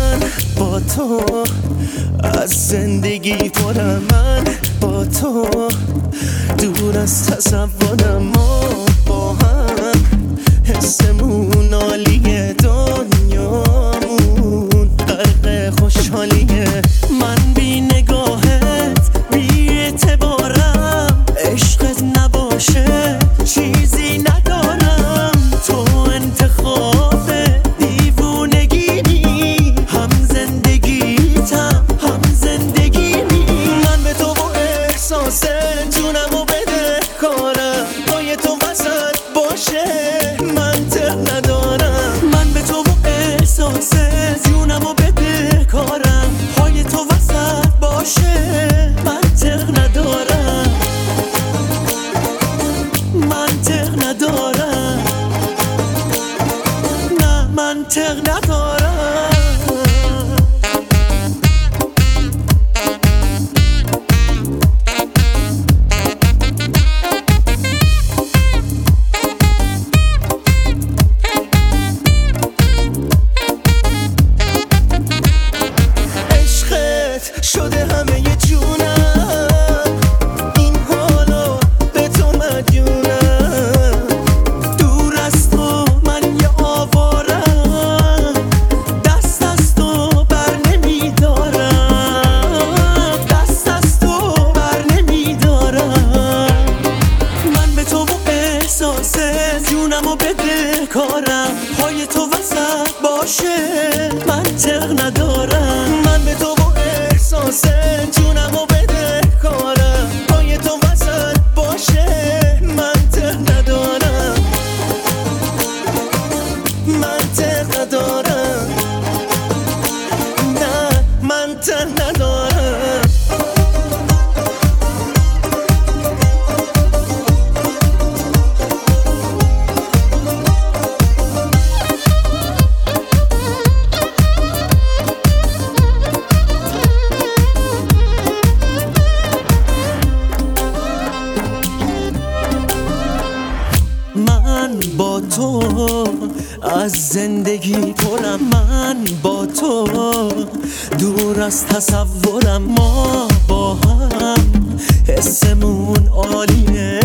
من با تو از زندگی پرم، من با تو دور از تصورم، ما با هم حسمون عالیه، دنیامون غرق خوشحالیه. من بی نگاهت بی اعتبارم، عشقت نباشه چیزی ندارم. تو انتخاب دیوونگی، هم زندگیتم هم زندگیمی. من به تو با احساس جونمو بده کارم، پای تو وسط باشه منطق ندارم. من به تو با احساس جونمو بده کارم، پای تو وسط باشه منطق ندارم، منطق ندارم، نه منطق ندارم. شده همه جونم، این حالا به تو مدیونم. دور از تو من یه آوارم، دست از تو بر نمیدارم، دست از تو بر نمیدارم. من به تو با احساس جونمو بده کارم، پای تو وسط باشه منطق ندارم. من به تو احساس جونمو بده کارم، پای تو وسط باشه منطق ندارم، منطق ندارم، نه منطق ندارم. من با تو از زندگی پرم، من با تو دور از تصورم، ما با هم حسمون عالیه.